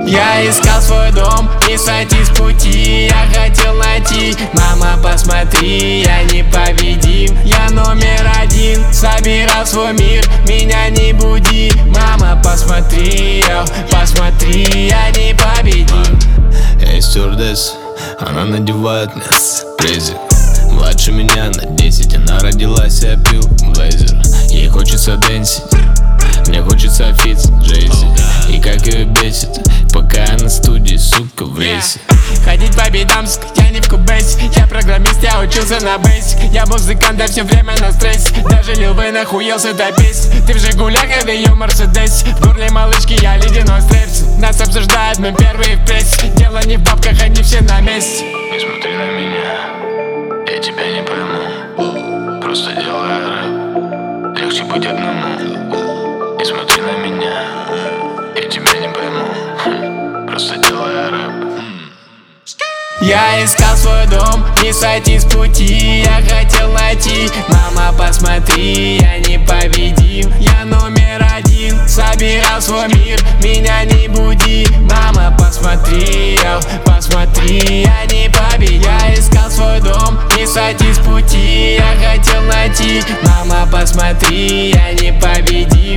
Я искал свой дом, не сойти с пути. Я хотел найти, мама, посмотри, я непобедим. Я номер один, собирал свой мир, меня не буди. Мама, посмотри, посмотри, я непобедим. Эй, стюардесса, она надевает мне презик. Младше меня на 10, она родилась, я пил блейзер. Ей хочется дэнсить, мне хочется фит с Джейси. И как ее бесит, пока я на студии, сука, в рейсе. Ходить по бедам, я не в кубейсе. Я программист, я учился на бейсик. Я музыкант, я все время на стрессе. Даже Лил Вейн охуелся до песни. Ты в Жигулях, я ее Мерседес. В горле малышки, я ледяной стресс. Нас обсуждают, мы первые в прессе. Дело не в бабках, они все на месте. Не смотри на меня, я тебя не пойму. Просто делай рэп, легче быть одному. Не смотри на меня, я тебя не пойму. Просто делай рэп. Я искал свой дом, не сойти с пути. Я хотел найти, мама, посмотри, я непобедим. Я номер один, собирал свой мир, меня не буди. Мама, посмотри, посмотри, я непобедим. Я искал свой дом, не сойти с пути. Я хотел найти, мама, посмотри, я непобедим.